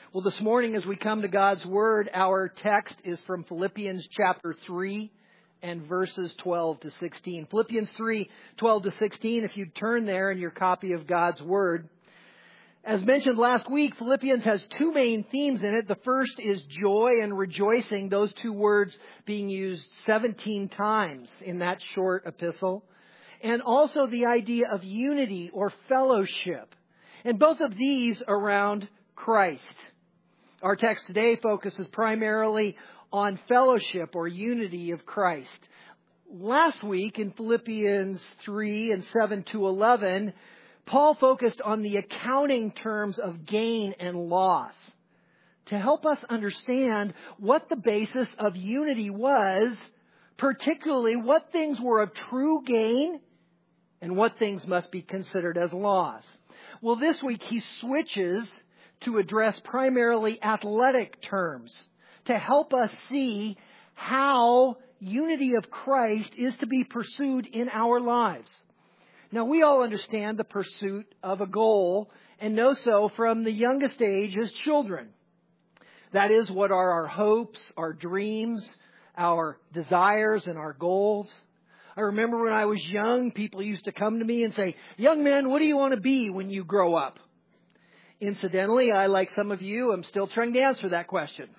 Well, this morning as we come to God's Word, our text is from Philippians chapter 3 and verses 12 to 16. Philippians 3, 12 to 16, if you turn there in your copy of God's Word. As mentioned last week, Philippians has two main themes in it. The first is joy and rejoicing, those two words being used 17 times in that short epistle. And also the idea of unity or fellowship. And both of these around Christ. Our text today focuses primarily on fellowship or unity of Christ. Last week in Philippians 3 and 7 to 11, Paul focused on the accounting terms of gain and loss to help us understand what the basis of unity was, particularly what things were of true gain and what things must be considered as loss. Well, this week he switches to address primarily athletic terms to help us see how unity of Christ is to be pursued in our lives. Now, we all understand the pursuit of a goal and know so from the youngest age as children. That is, what are our hopes, our dreams, our desires, and our goals. I remember when I was young, people used to come to me and say, "Young man, what do you want to be when you grow up?" Incidentally, I, like some of you, am still trying to answer that question.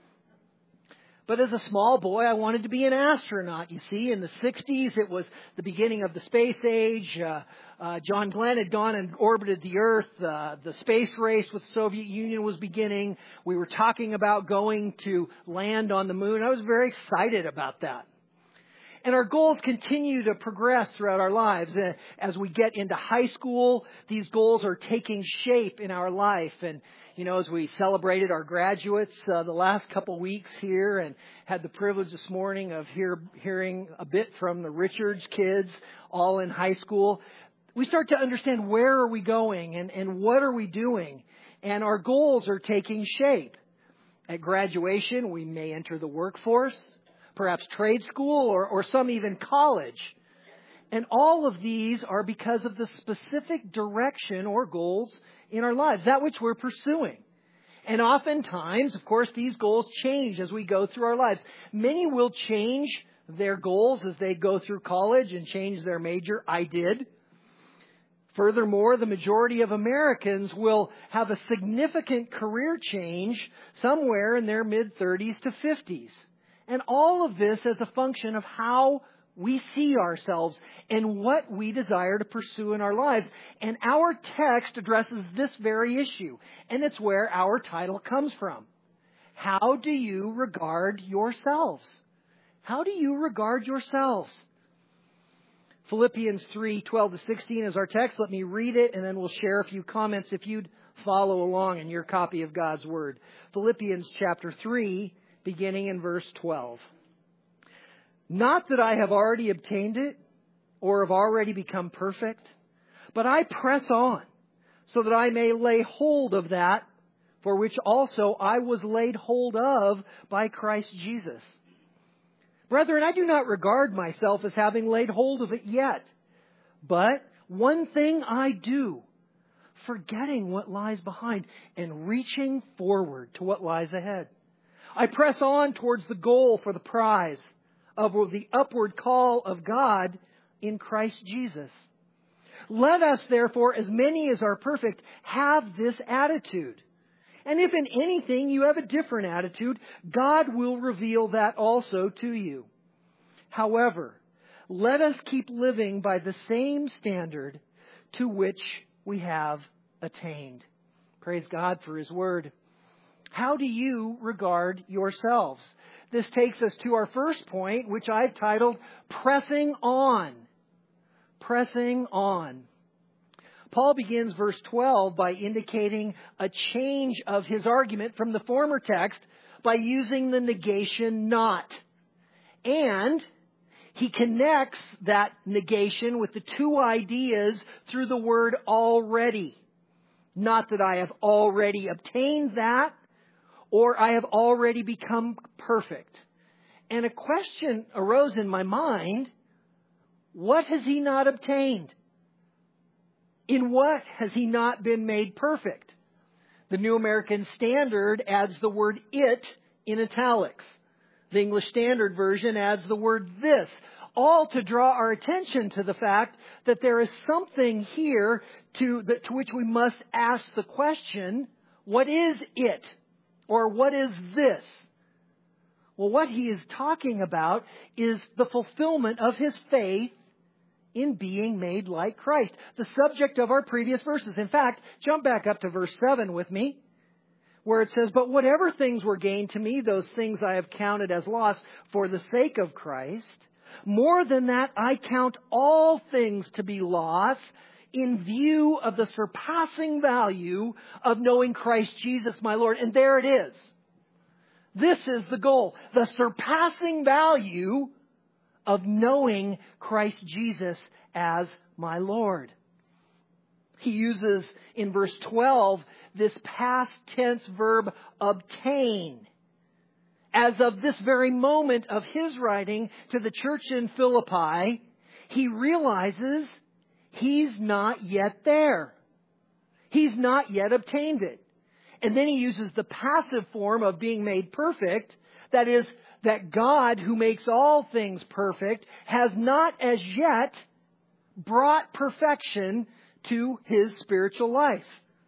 But as a small boy, I wanted to be an astronaut. You see, in the 60s, it was the beginning of the space age. John Glenn had gone and orbited the Earth. The space race with the Soviet Union was beginning. We were talking about going to land on the moon. I was very excited about that. And our goals continue to progress throughout our lives. As we get into high school, these goals are taking shape in our life. And, you know, as we celebrated our graduates the last couple weeks here and had the privilege this morning of hearing a bit from the Richards kids, all in high school, we start to understand where are we going and what are we doing. And our goals are taking shape. At graduation, we may enter the workforce, perhaps trade school, or some even college. And all of these are because of the specific direction or goals in our lives, that which we're pursuing. And oftentimes, of course, these goals change as we go through our lives. Many will change their goals as they go through college and change their major. I did. Furthermore, the majority of Americans will have a significant career change somewhere in their mid-30s to 50s. And all of this as a function of how we see ourselves and what we desire to pursue in our lives. And our text addresses this very issue. And it's where our title comes from. How do you regard yourselves? How do you regard yourselves? Philippians 3, 12 to 16 is our text. Let me read it and then we'll share a few comments if you'd follow along in your copy of God's Word. Philippians chapter 3, beginning in verse 12. Not that I have already obtained it or have already become perfect, but I press on so that I may lay hold of that for which also I was laid hold of by Christ Jesus. Brethren, I do not regard myself as having laid hold of it yet, but one thing I do, forgetting what lies behind and reaching forward to what lies ahead. I press on towards the goal for the prize of the upward call of God in Christ Jesus. Let us, therefore, as many as are perfect, have this attitude. And if in anything you have a different attitude, God will reveal that also to you. However, let us keep living by the same standard to which we have attained. Praise God for His Word. How do you regard yourselves? This takes us to our first point, which I've titled, Pressing On. Pressing on. Paul begins verse 12 by indicating a change of his argument from the former text by using the negation not. And he connects that negation with the two ideas through the word already. Not that I have already obtained that, or I have already become perfect. And a question arose in my mind, what has he not obtained? In what has he not been made perfect? The New American Standard adds the word it in italics. The English Standard Version adds the word this, all to draw our attention to the fact that there is something here to which we must ask the question, what is it? Or what is this? Well, what he is talking about is the fulfillment of his faith in being made like Christ, the subject of our previous verses. In fact, jump back up to verse 7 with me, where it says, "But whatever things were gained to me, those things I have counted as loss for the sake of Christ. More than that, I count all things to be loss in view of the surpassing value of knowing Christ Jesus my Lord." And there it is. This is the goal, the surpassing value of knowing Christ Jesus as my Lord. He uses in verse 12 this past tense verb obtain. As of this very moment of his writing to the church in Philippi, he realizes he's not yet there. He's not yet obtained it. And then he uses the passive form of being made perfect. That is, that God, who makes all things perfect, has not as yet brought perfection to his spiritual life.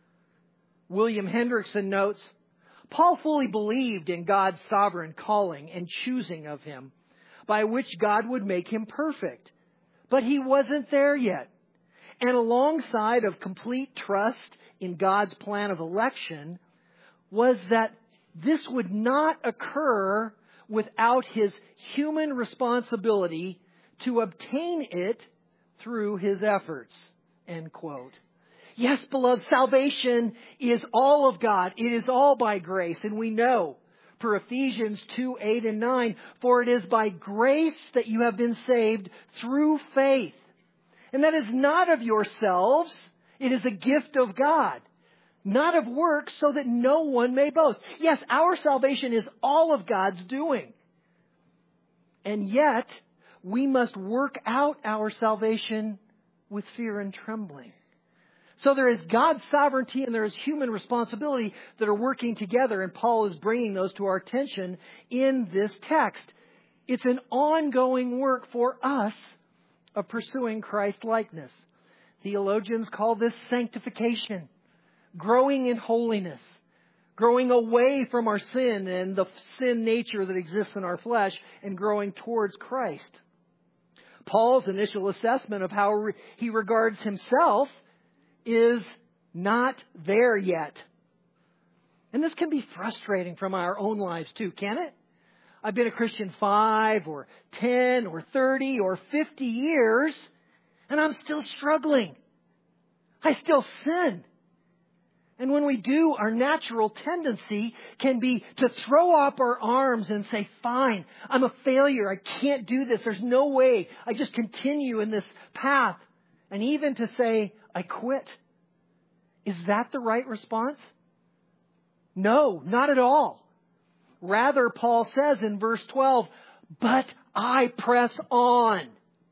William Hendrickson notes, Paul fully believed in God's sovereign calling and choosing of him, by which God would make him perfect. But he wasn't there yet. And alongside of complete trust in God's plan of election was that this would not occur without his human responsibility to obtain it through his efforts. End quote. Yes, beloved, salvation is all of God. It is all by grace. And we know, for Ephesians 2:8 and 9, for it is by grace that you have been saved through faith. And that is not of yourselves. It is a gift of God, not of works, so that no one may boast. Yes, our salvation is all of God's doing. And yet, we must work out our salvation with fear and trembling. So there is God's sovereignty and there is human responsibility that are working together, and Paul is bringing those to our attention in this text. It's an ongoing work for us of pursuing Christ-likeness. Theologians call this sanctification, growing in holiness, growing away from our sin and the sin nature that exists in our flesh, and growing towards Christ. Paul's initial assessment of how he regards himself is not there yet. And this can be frustrating from our own lives too, can it? I've been a Christian 5 or 10 or 30 or 50 years, and I'm still struggling. I still sin. And when we do, our natural tendency can be to throw up our arms and say, fine, I'm a failure. I can't do this. There's no way. I just continue in this path. And even to say, I quit. Is that the right response? No, not at all. Rather, Paul says in verse 12, but I press on.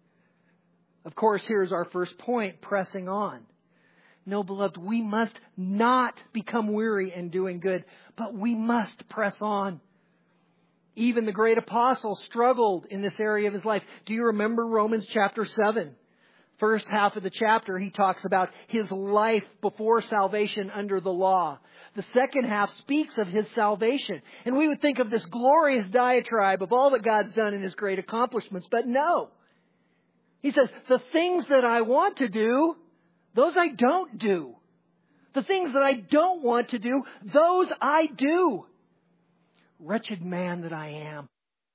Of course, here's our first point, pressing on. No, beloved, we must not become weary in doing good, but we must press on. Even the great apostle struggled in this area of his life. Do you remember Romans chapter 7? First half of the chapter, he talks about his life before salvation under the law. The second half speaks of his salvation. And we would think of this glorious diatribe of all that God's done in his great accomplishments. But no. He says, the things that I want to do, those I don't do. The things that I don't want to do, those I do. Wretched man that I am.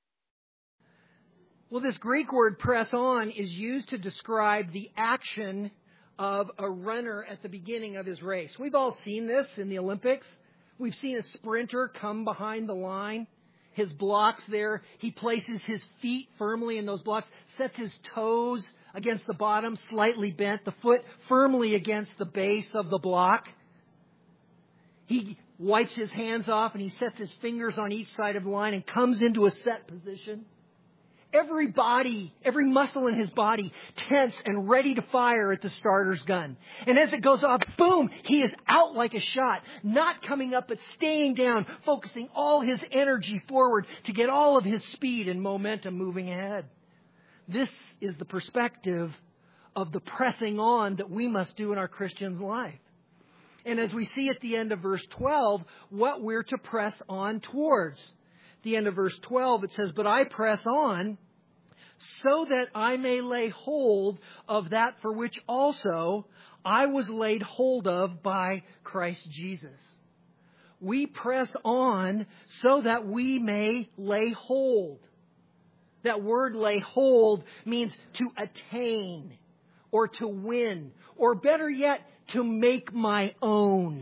Well, this Greek word press on is used to describe the action of a runner at the beginning of his race. We've all seen this in the Olympics. We've seen a sprinter come behind the line. His blocks there, he places his feet firmly in those blocks, sets his toes against the bottom, slightly bent, the foot firmly against the base of the block. He wipes his hands off and he sets his fingers on each side of the line and comes into a set position. every muscle in his body tense and ready to fire at the starter's gun. And as it goes off, boom, he is out like a shot, not coming up, but staying down, focusing all his energy forward to get all of his speed and momentum moving ahead. This is the perspective of the pressing on that we must do in our Christian life. And as we see at the end of verse 12, what we're to press on towards. The end of verse 12, it says, "But I press on so that I may lay hold of that for which also I was laid hold of by Christ Jesus." We press on so that we may lay hold. That word lay hold means to attain or to win, or better yet, to make my own.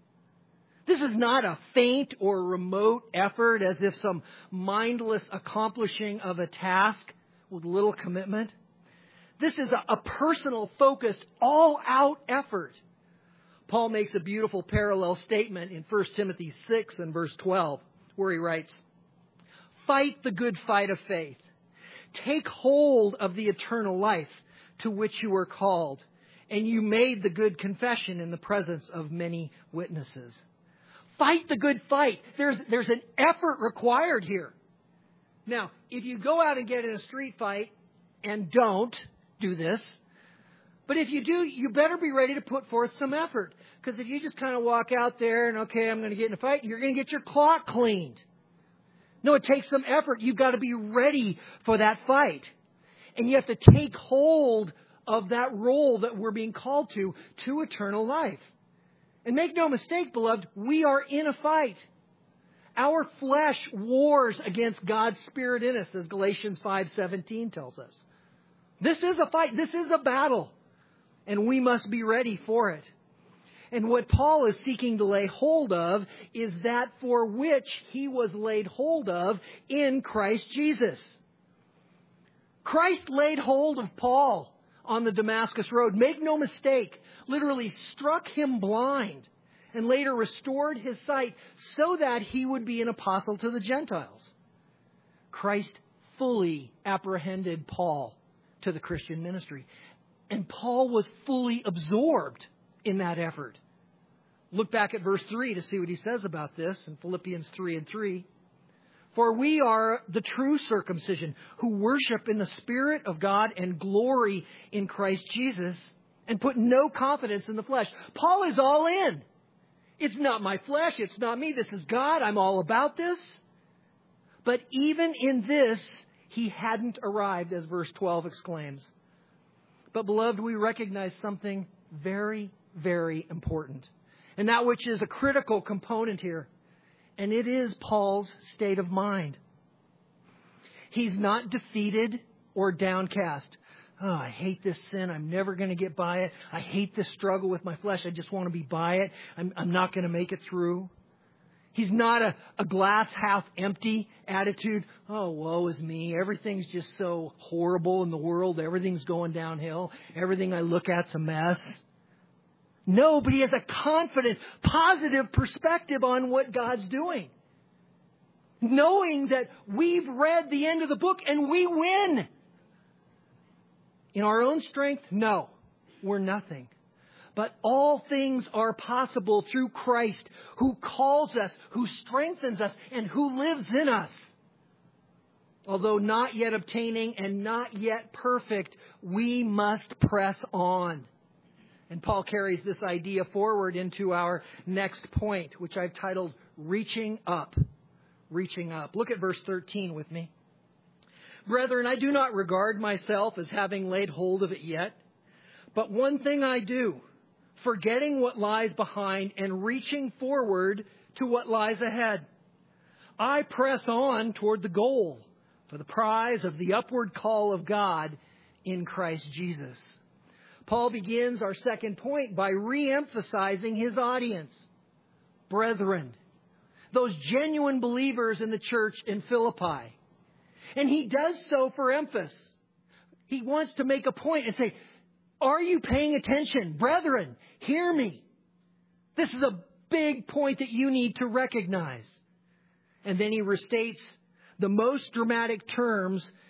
This is not a faint or remote effort as if some mindless accomplishing of a task with little commitment. This is a personal, focused, all-out effort. Paul makes a beautiful parallel statement in 1 Timothy 6 and verse 12, where he writes, "Fight the good fight of faith. Take hold of the eternal life to which you were called, and you made the good confession in the presence of many witnesses." Fight the good fight. There's an effort required here. Now, if you go out and get in a street fight, and don't do this, but if you do, you better be ready to put forth some effort. Because if you just kind of walk out there and, okay, I'm going to get in a fight, you're going to get your clock cleaned. No, it takes some effort. You've got to be ready for that fight. And you have to take hold of that role that we're being called to eternal life. And make no mistake, beloved, we are in a fight. Our flesh wars against God's Spirit in us, as Galatians 5:17 tells us. This is a fight. This is a battle. And we must be ready for it. And what Paul is seeking to lay hold of is that for which he was laid hold of in Christ Jesus. Christ laid hold of Paul on the Damascus Road. Make no mistake, literally struck him blind and later restored his sight so that he would be an apostle to the Gentiles. Christ fully apprehended Paul to the Christian ministry. And Paul was fully absorbed in that effort. Look back at verse 3 to see what he says about this in Philippians 3:3. "For we are the true circumcision who worship in the Spirit of God and glory in Christ Jesus and put no confidence in the flesh." Paul is all in. It's not my flesh. It's not me. This is God. I'm all about this. But even in this, he hadn't arrived, as verse 12 exclaims. But beloved, we recognize something very, very important. And that which is a critical component here. And it is Paul's state of mind. He's not defeated or downcast. "Oh, I hate this sin. I'm never going to get by it. I hate this struggle with my flesh. I just want to be by it. I'm not going to make it through." He's not a glass half empty attitude. "Oh, woe is me. Everything's just so horrible in the world. Everything's going downhill. Everything I look at's a mess." No, but he has a confident, positive perspective on what God's doing. Knowing that we've read the end of the book and we win. In our own strength, no, we're nothing. But all things are possible through Christ, who calls us, who strengthens us, and who lives in us. Although not yet obtaining and not yet perfect, we must press on. And Paul carries this idea forward into our next point, which I've titled Reaching Up. Reaching Up. Look at verse 13 with me. "Brethren, I do not regard myself as having laid hold of it yet, but one thing I do, forgetting what lies behind and reaching forward to what lies ahead. I press on toward the goal for the prize of the upward call of God in Christ Jesus." Paul begins our second point by re-emphasizing his audience. Brethren, those genuine believers in the church in Philippi. And he does so for emphasis. He wants to make a point and say, are you paying attention? Brethren, hear me. This is a big point that you need to recognize. And then he restates the most dramatic terms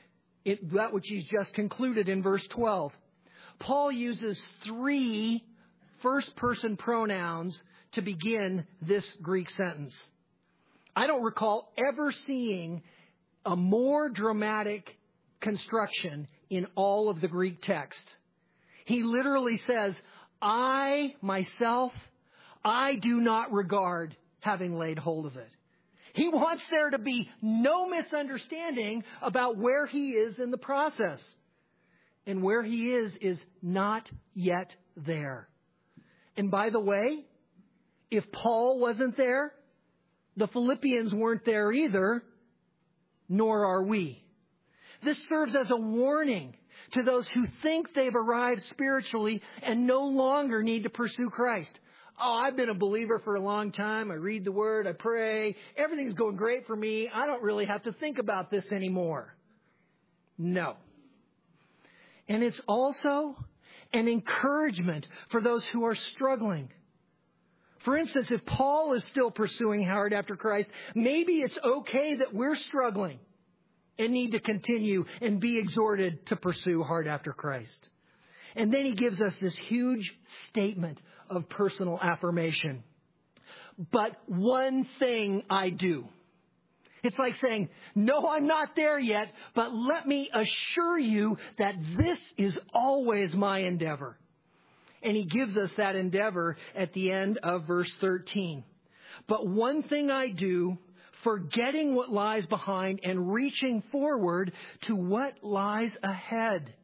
that which he's just concluded in verse 12. Paul uses 3 first-person pronouns to begin this Greek sentence. I don't recall ever seeing a more dramatic construction in all of the Greek text. He literally says, I, myself, I do not regard having laid hold of it. He wants there to be no misunderstanding about where he is in the process. And where he is not yet there. And by the way, if Paul wasn't there, the Philippians weren't there either, nor are we. This serves as a warning to those who think they've arrived spiritually and no longer need to pursue Christ. Oh, I've been a believer for a long time. I read the Word. I pray. Everything's going great for me. I don't really have to think about this anymore. No. And it's also an encouragement for those who are struggling. For instance, if Paul is still pursuing hard after Christ, maybe it's okay that we're struggling and need to continue and be exhorted to pursue hard after Christ. And then he gives us this huge statement of personal affirmation. But one thing I do. It's like saying, no, I'm not there yet, but let me assure you that this is always my endeavor. And he gives us that endeavor at the end of verse 13. But one thing I do, forgetting what lies behind and reaching forward to what lies ahead.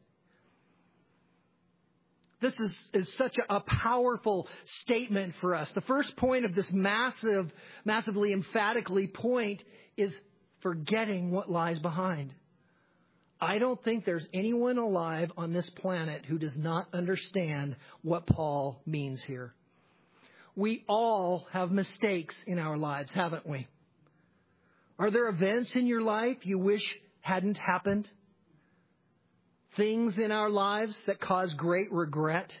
This is such a powerful statement for us. The first point of this massively emphatically point is forgetting what lies behind. I don't think there's anyone alive on this planet who does not understand what Paul means here. We all have mistakes in our lives, haven't we? Are there events in your life you wish hadn't happened? Things in our lives that cause great regret?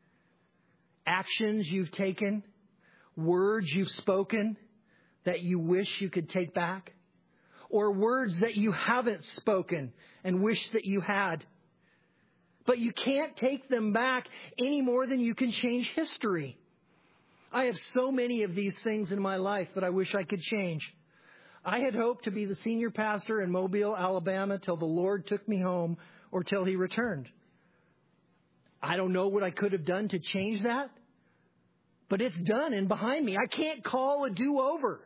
Actions you've taken? Words you've spoken that you wish you could take back? Or words that you haven't spoken and wish that you had? But you can't take them back any more than you can change history. I have so many of these things in my life that I wish I could change. I had hoped to be the senior pastor in Mobile, Alabama, till the Lord took me home or till he returned. I don't know what I could have done to change that, but it's done and behind me. I can't call a do-over.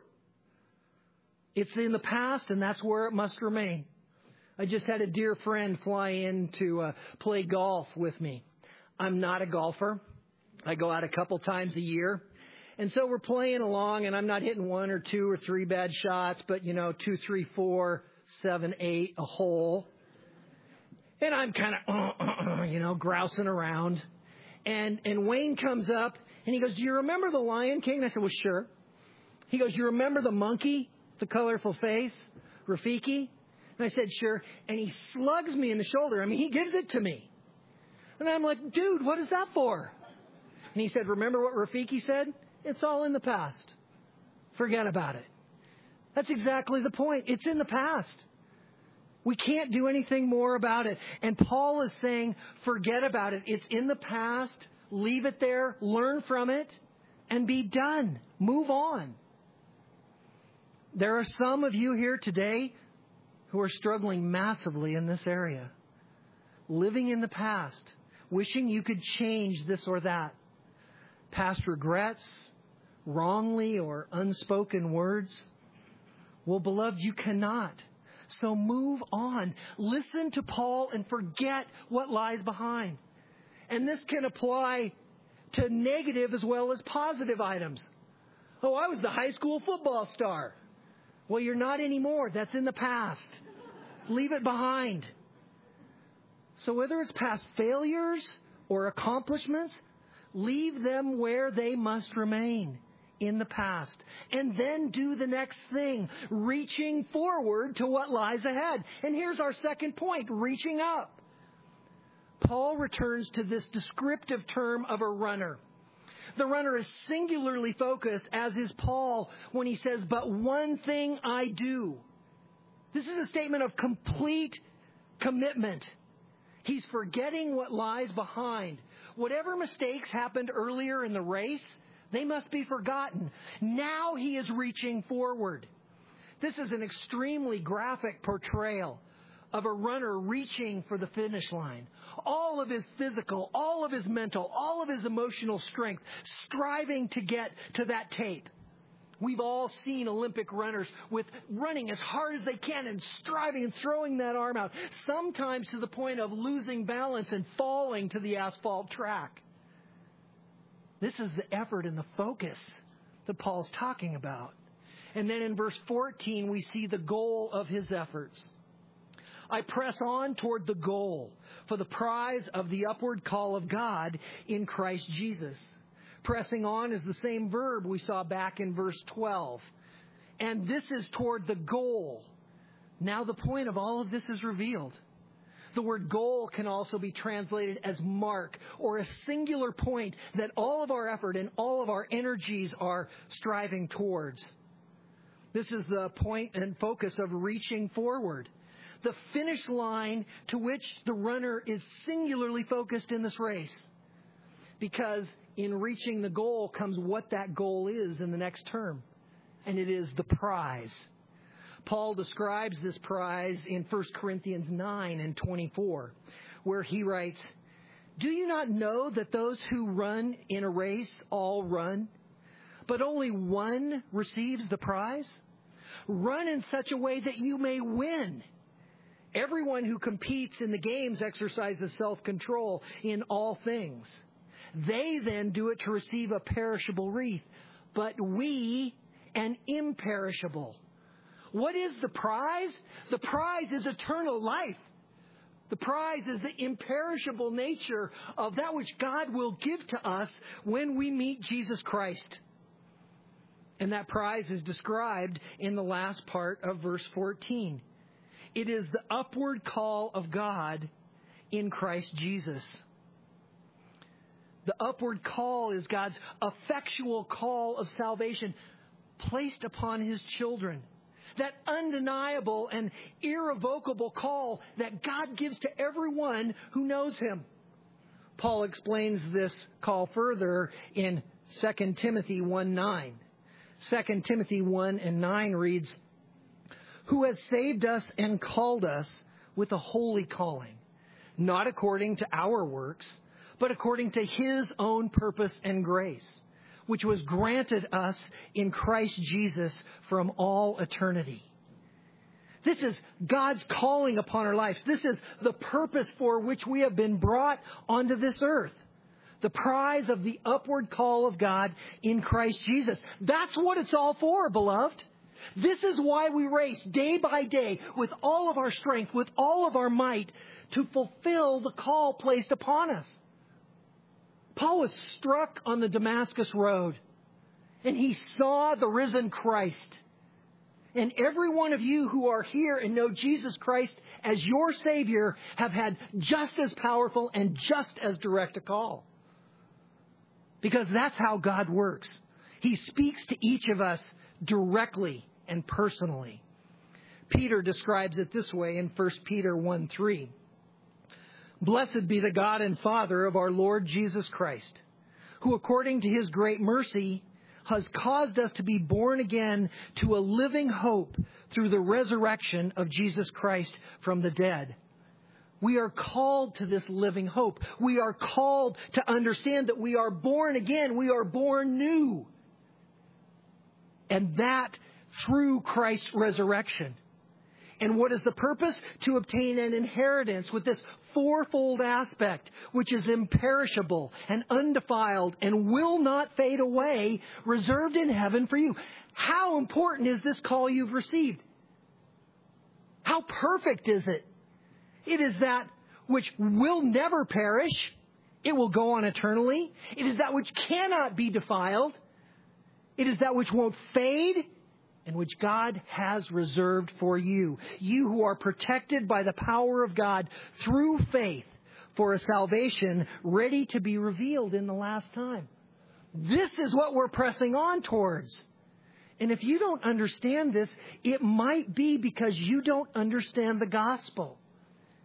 It's in the past, and that's where it must remain. I just had a dear friend fly in to play golf with me. I'm not a golfer. I go out a couple times a year. And so we're playing along, and I'm not hitting 1 or 2 or 3 bad shots, but, 2, 3, 4, 7, 8, a hole. And I'm kind of, grousing around. And Wayne comes up, and he goes, do you remember the Lion King? And I said, well, sure. He goes, you remember the monkey, the colorful face, Rafiki? And I said, sure. And he slugs me in the shoulder. I mean, he gives it to me. And I'm like, dude, what is that for? And he said, remember what Rafiki said? It's all in the past. Forget about it. That's exactly the point. It's in the past. We can't do anything more about it. And Paul is saying, forget about it. It's in the past. Leave it there. Learn from it. And be done. Move on. There are some of you here today who are struggling massively in this area. Living in the past. Wishing you could change this or that. Past regrets. Wrongly or unspoken words. Well, beloved, you cannot. So move on. Listen to Paul and forget what lies behind. And this can apply to negative as well as positive items. Oh, I was the high school football star. Well, you're not anymore. That's in the past. Leave it behind. So whether it's past failures or accomplishments, leave them where they must remain. In the past. And then do the next thing, reaching forward to what lies ahead. And here's our second point, reaching up. Paul returns to this descriptive term of a runner. The runner is singularly focused, as is Paul, when he says, but one thing I do. This is a statement of complete commitment. He's forgetting what lies behind. Whatever mistakes happened earlier in the race, they must be forgotten. Now he is reaching forward. This is an extremely graphic portrayal of a runner reaching for the finish line. All of his physical, all of his mental, all of his emotional strength, striving to get to that tape. We've all seen Olympic runners with running as hard as they can and striving and throwing that arm out, sometimes to the point of losing balance and falling to the asphalt track. This is the effort and the focus that Paul's talking about. And then in verse 14, we see the goal of his efforts. I press on toward the goal for the prize of the upward call of God in Christ Jesus. Pressing on is the same verb we saw back in verse 12. And this is toward the goal. Now the point of all of this is revealed. The word goal can also be translated as mark, or a singular point that all of our effort and all of our energies are striving towards. This is the point and focus of reaching forward. The finish line to which the runner is singularly focused in this race. Because in reaching the goal comes what that goal is in the next term. And it is the prize. Paul describes this prize in 1 Corinthians 9 and 24, where he writes, Do you not know that those who run in a race all run, but only one receives the prize? Run in such a way that you may win. Everyone who competes in the games exercises self-control in all things. They then do it to receive a perishable wreath, but we an imperishable. What is the prize? The prize is eternal life. The prize is the imperishable nature of that which God will give to us when we meet Jesus Christ. And that prize is described in the last part of verse 14. It is the upward call of God in Christ Jesus. The upward call is God's effectual call of salvation placed upon His children. That undeniable and irrevocable call that God gives to everyone who knows Him. Paul explains this call further in 2 Timothy 1:9. 2 Timothy 1:9 reads, Who has saved us and called us with a holy calling, not according to our works, but according to His own purpose and grace, which was granted us in Christ Jesus from all eternity. This is God's calling upon our lives. This is the purpose for which we have been brought onto this earth. The prize of the upward call of God in Christ Jesus. That's what it's all for, beloved. This is why we race day by day with all of our strength, with all of our might, to fulfill the call placed upon us. Paul was struck on the Damascus road, and he saw the risen Christ. And every one of you who are here and know Jesus Christ as your Savior have had just as powerful and just as direct a call. Because that's how God works. He speaks to each of us directly and personally. Peter describes it this way in 1 Peter 1:3. Blessed be the God and Father of our Lord Jesus Christ, who according to His great mercy has caused us to be born again to a living hope through the resurrection of Jesus Christ from the dead. We are called to this living hope. We are called to understand that we are born again. We are born new. And that through Christ's resurrection. And what is the purpose? To obtain an inheritance with this fourfold aspect, which is imperishable and undefiled and will not fade away, reserved in heaven for you. How important is this call you've received? How perfect is it? It is that which will never perish. It will go on eternally. It is that which cannot be defiled. It is that which won't fade, and which God has reserved for you. You who are protected by the power of God through faith for a salvation ready to be revealed in the last time. This is what we're pressing on towards. And if you don't understand this, it might be because you don't understand the gospel.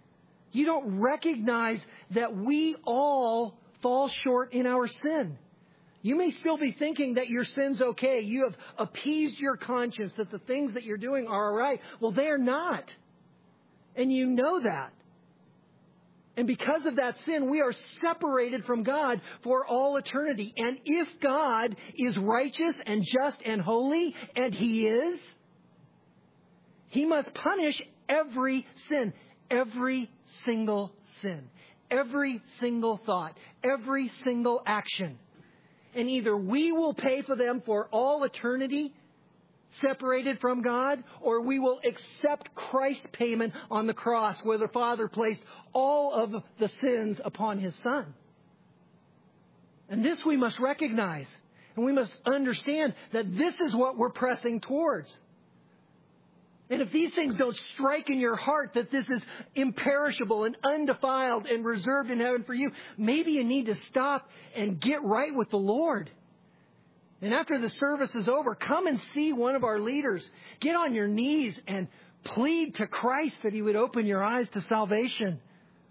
You don't recognize that we all fall short in our sin. You may still be thinking that your sin's okay. You have appeased your conscience that the things that you're doing are all right. Well, they're not. And you know that. And because of that sin, we are separated from God for all eternity. And if God is righteous and just and holy, and He is, He must punish every sin, every single sin, every single thought, every single action. And either we will pay for them for all eternity, separated from God, or we will accept Christ's payment on the cross where the Father placed all of the sins upon His Son. And this we must recognize. And we must understand that this is what we're pressing towards. And if these things don't strike in your heart that this is imperishable and undefiled and reserved in heaven for you, maybe you need to stop and get right with the Lord. And after the service is over, come and see one of our leaders. Get on your knees and plead to Christ that He would open your eyes to salvation.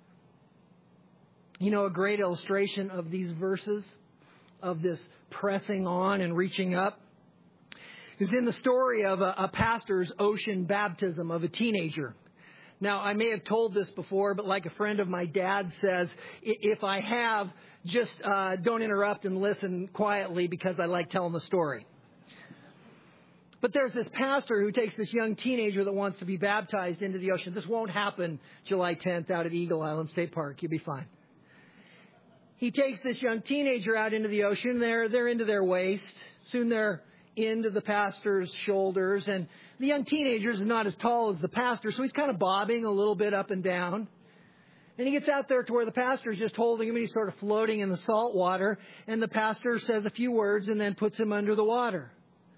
You know, a great illustration of these verses, of this pressing on and reaching up, is in the story of a pastor's ocean baptism of a teenager. Now, I may have told this before, but like a friend of my dad says, if I have, just don't interrupt and listen quietly because I like telling the story. But there's this pastor who takes this young teenager that wants to be baptized into the ocean. This won't happen July 10th out at Eagle Island State Park. You'll be fine. He takes this young teenager out into the ocean. They're into their waist. Soon they're into the pastor's shoulders, and the young teenager is not as tall as the pastor, so he's kind of bobbing a little bit up and down. And he gets out there to where the pastor is just holding him, and he's sort of floating in the salt water, and the pastor says a few words and then puts him under the water.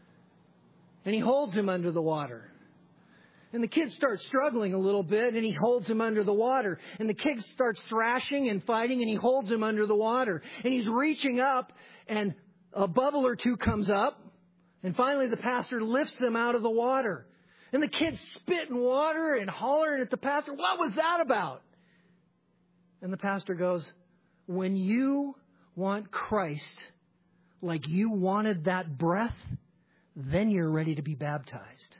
And he holds him under the water. And the kid starts struggling a little bit, and he holds him under the water. And the kid starts thrashing and fighting, and he holds him under the water. And he's reaching up, and a bubble or two comes up. And finally, the pastor lifts him out of the water. And the kid's spitting water and hollering at the pastor, "What was that about?" And the pastor goes, "When you want Christ like you wanted that breath, then you're ready to be baptized."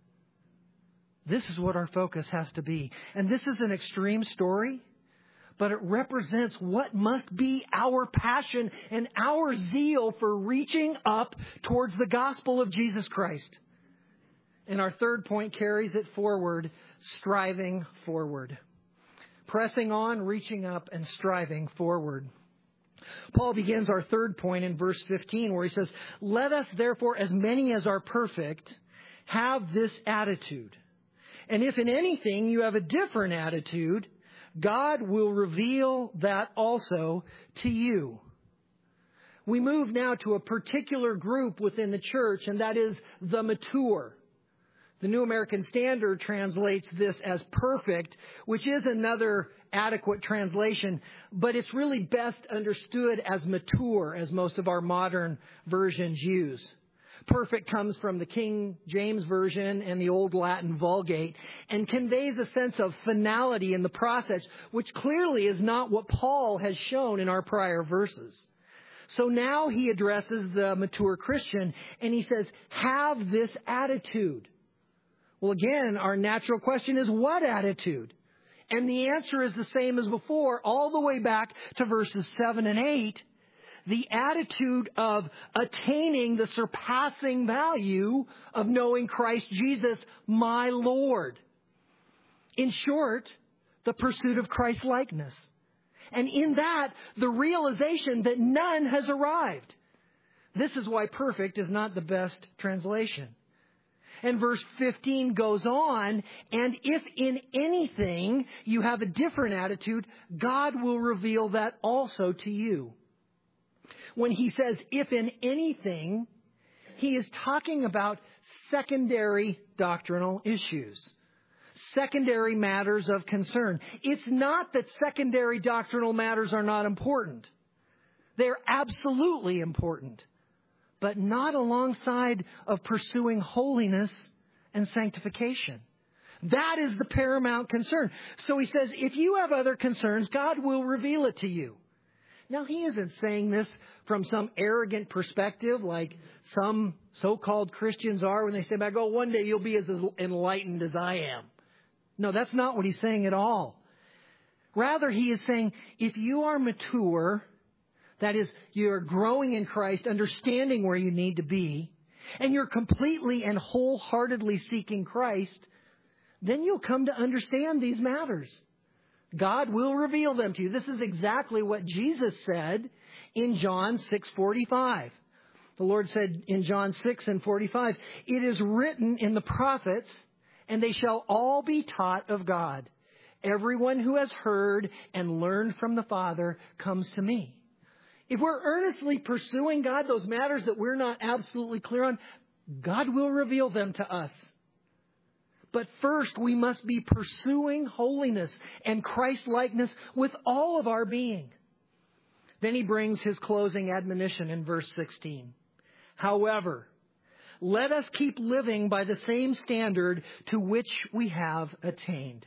This is what our focus has to be. And this is an extreme story, but it represents what must be our passion and our zeal for reaching up towards the gospel of Jesus Christ. And our third point carries it forward, striving forward. Pressing on, reaching up, and striving forward. Paul begins our third point in verse 15 where he says, "Let us therefore, as many as are perfect, have this attitude. And if in anything you have a different attitude, God will reveal that also to you." We move now to a particular group within the church, and that is the mature. The New American Standard translates this as perfect, which is another adequate translation, but it's really best understood as mature, as most of our modern versions use. Perfect comes from the King James Version and the Old Latin Vulgate and conveys a sense of finality in the process, which clearly is not what Paul has shown in our prior verses. So now he addresses the mature Christian and he says, have this attitude. Well, again, our natural question is, what attitude? And the answer is the same as before, all the way back to verses 7 and 8. The attitude of attaining the surpassing value of knowing Christ Jesus, my Lord. In short, the pursuit of Christ's likeness. And in that, the realization that none has arrived. This is why perfect is not the best translation. And verse 15 goes on, and if in anything you have a different attitude, God will reveal that also to you. When he says, if in anything, he is talking about secondary doctrinal issues, secondary matters of concern. It's not that secondary doctrinal matters are not important. They're absolutely important, but not alongside of pursuing holiness and sanctification. That is the paramount concern. So he says, if you have other concerns, God will reveal it to you. Now, he isn't saying this from some arrogant perspective like some so-called Christians are when they say back, oh, one day you'll be as enlightened as I am. No, that's not what he's saying at all. Rather, he is saying, if you are mature, that is, you're growing in Christ, understanding where you need to be, and you're completely and wholeheartedly seeking Christ, then you'll come to understand these matters. God will reveal them to you. This is exactly what Jesus said in John 6:45. The Lord said in John 6:45, it is written in the prophets, and they shall all be taught of God. Everyone who has heard and learned from the Father comes to me. If we're earnestly pursuing God, those matters that we're not absolutely clear on, God will reveal them to us. But first, we must be pursuing holiness and Christ-likeness with all of our being. Then he brings his closing admonition in verse 16. However, let us keep living by the same standard to which we have attained.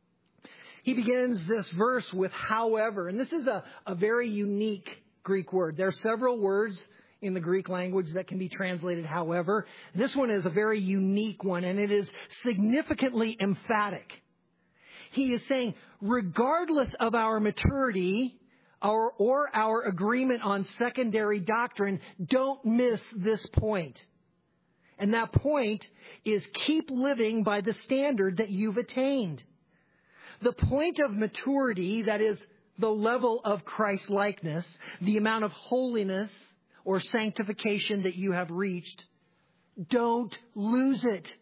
He begins this verse with however, and this is a very unique Greek word. There are several words in the Greek language that can be translated however. This one is a very unique one, and it is significantly emphatic. He is saying, regardless of our maturity or our agreement on secondary doctrine, don't miss this point. And that point is keep living by the standard that you've attained. The point of maturity, that is the level of Christ-likeness, the amount of holiness or sanctification that you have reached, don't lose it.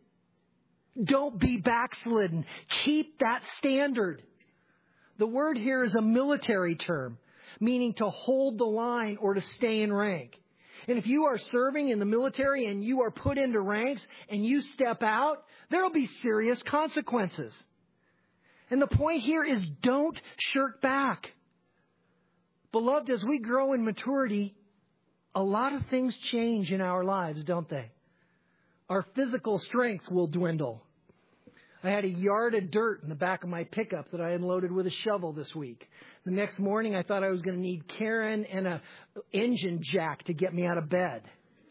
Don't be backslidden. Keep that standard. The word here is a military term, meaning to hold the line or to stay in rank. And if you are serving in the military and you are put into ranks and you step out, there will be serious consequences. And the point here is don't shirk back. Beloved, as we grow in maturity, a lot of things change in our lives, don't they? Our physical strength will dwindle. I had a yard of dirt in the back of my pickup that I unloaded with a shovel this week. The next morning, I thought I was going to need Karen and an engine jack to get me out of bed.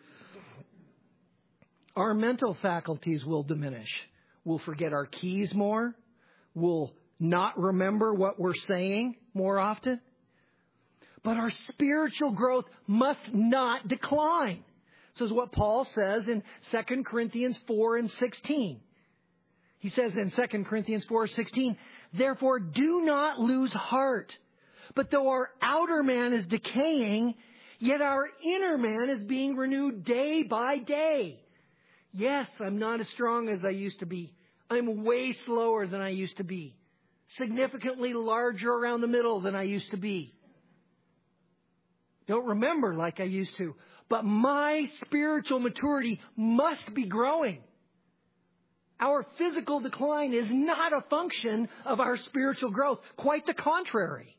Our mental faculties will diminish. We'll forget our keys more. We'll not remember what we're saying more often. But our spiritual growth must not decline. This is what Paul says in 2 Corinthians 4:16. He says in 2 Corinthians 4:16, therefore do not lose heart. But though our outer man is decaying, yet our inner man is being renewed day by day. Yes, I'm not as strong as I used to be. I'm way slower than I used to be. Significantly larger around the middle than I used to be. Don't remember like I used to. But my spiritual maturity must be growing. Our physical decline is not a function of our spiritual growth. Quite the contrary.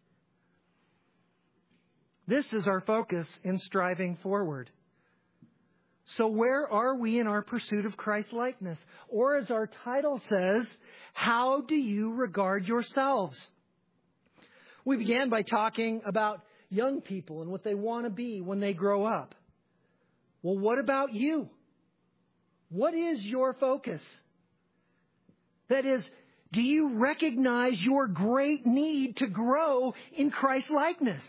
This is our focus in striving forward. So where are we in our pursuit of Christ-likeness? Or as our title says, how do you regard yourselves? We began by talking about young people and what they want to be when they grow up. Well, what about you? What is your focus? That is, do you recognize your great need to grow in Christ-likeness?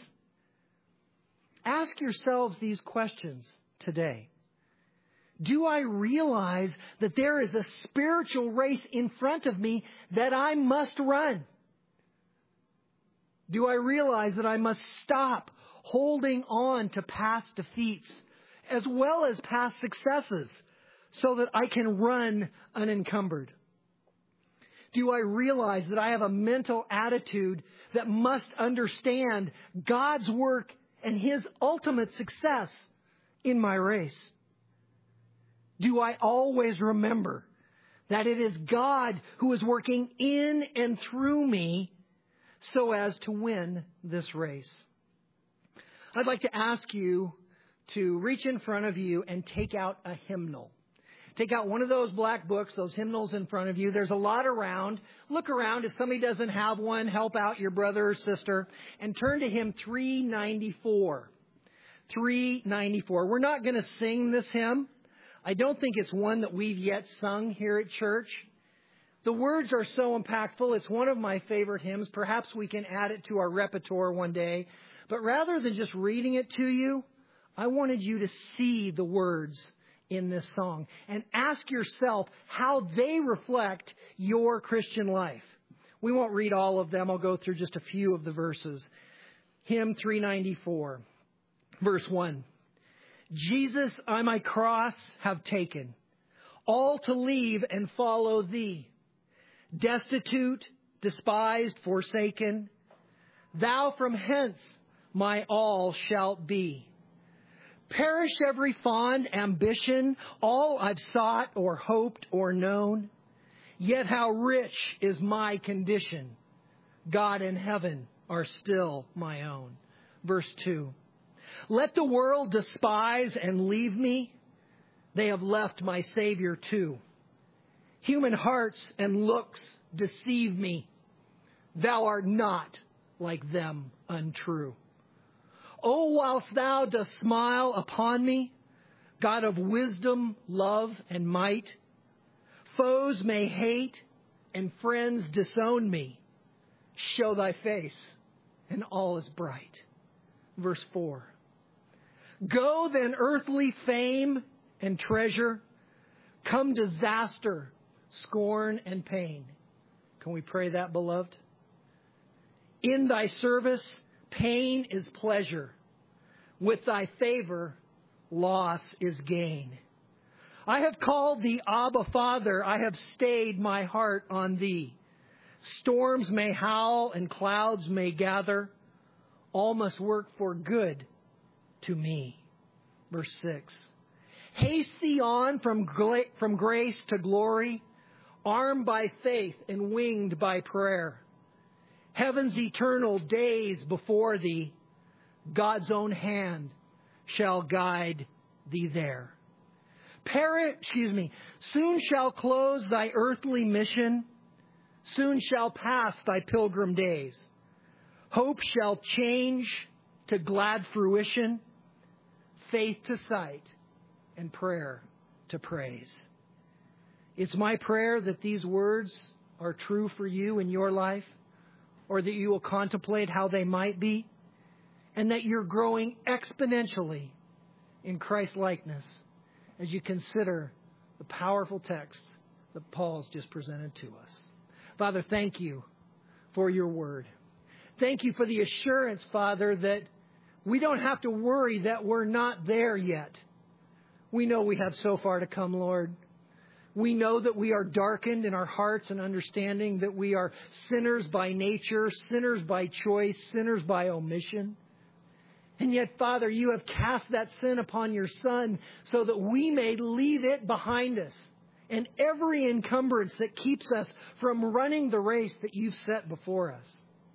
Ask yourselves these questions today. Do I realize that there is a spiritual race in front of me that I must run? Do I realize that I must stop holding on to past defeats as well as past successes so that I can run unencumbered? Do I realize that I have a mental attitude that must understand God's work and His ultimate success in my race? Do I always remember that it is God who is working in and through me so as to win this race? I'd like to ask you to reach in front of you and take out a hymnal. Take out one of those black books, those hymnals in front of you. There's a lot around. Look around. If somebody doesn't have one, help out your brother or sister. And turn to hymn 394. 394. We're not going to sing this hymn. I don't think it's one that we've yet sung here at church. The words are so impactful. It's one of my favorite hymns. Perhaps we can add it to our repertoire one day. But rather than just reading it to you, I wanted you to see the words in this song and ask yourself how they reflect your Christian life. We won't read all of them. I'll go through just a few of the verses. Hymn 394, verse 1. Jesus, I my cross have taken, all to leave and follow thee. Destitute, despised, forsaken, thou from hence my all shalt be. Perish every fond ambition, all I've sought or hoped or known. Yet how rich is my condition. God and heaven are still my own. Verse 2. Let the world despise and leave me. They have left my Savior too. Human hearts and looks deceive me. Thou art not like them untrue. O whilst thou dost smile upon me, God of wisdom, love, and might, foes may hate and friends disown me. Show thy face, and all is bright. Verse 4. Go then earthly fame and treasure, come disaster, scorn, and pain. Can we pray that, beloved? In thy service, pain is pleasure. With thy favor, loss is gain. I have called thee Abba, Father. I have stayed my heart on thee. Storms may howl and clouds may gather. All must work for good to me. Verse 6. Haste thee on from grace to glory, armed by faith and winged by prayer. Heaven's eternal days before thee, God's own hand shall guide thee there. Soon shall close thy earthly mission. Soon shall pass thy pilgrim days. Hope shall change to glad fruition, faith to sight, and prayer to praise. It's my prayer that these words are true for you in your life, or that you will contemplate how they might be, and that you're growing exponentially in Christ-likeness as you consider the powerful text that Paul's just presented to us. Father, thank you for your word. Thank you for the assurance, Father, that we don't have to worry that we're not there yet. We know we have so far to come, Lord. We know that we are darkened in our hearts and understanding that we are sinners by nature, sinners by choice, sinners by omission. And yet, Father, you have cast that sin upon your Son so that we may leave it behind us. And every encumbrance that keeps us from running the race that you've set before us.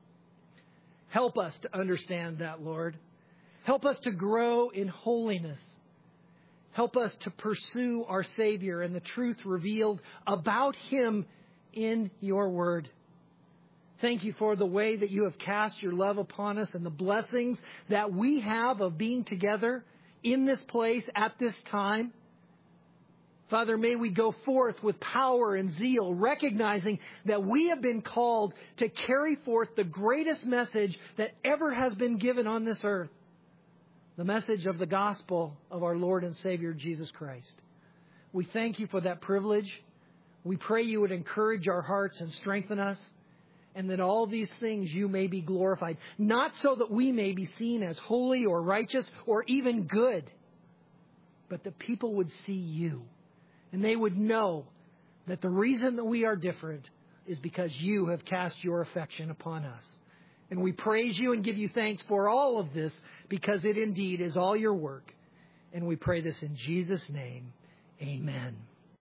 Help us to understand that, Lord. Help us to grow in holiness. Help us to pursue our Savior and the truth revealed about Him in your word. Thank you for the way that you have cast your love upon us and the blessings that we have of being together in this place at this time. Father, may we go forth with power and zeal, recognizing that we have been called to carry forth the greatest message that ever has been given on this earth. The message of the gospel of our Lord and Savior, Jesus Christ. We thank you for that privilege. We pray you would encourage our hearts and strengthen us, and that all these things you may be glorified, not so that we may be seen as holy or righteous or even good, but that people would see you. And they would know that the reason that we are different is because you have cast your affection upon us. And we praise you and give you thanks for all of this, because it indeed is all your work. And we pray this in Jesus' name. Amen.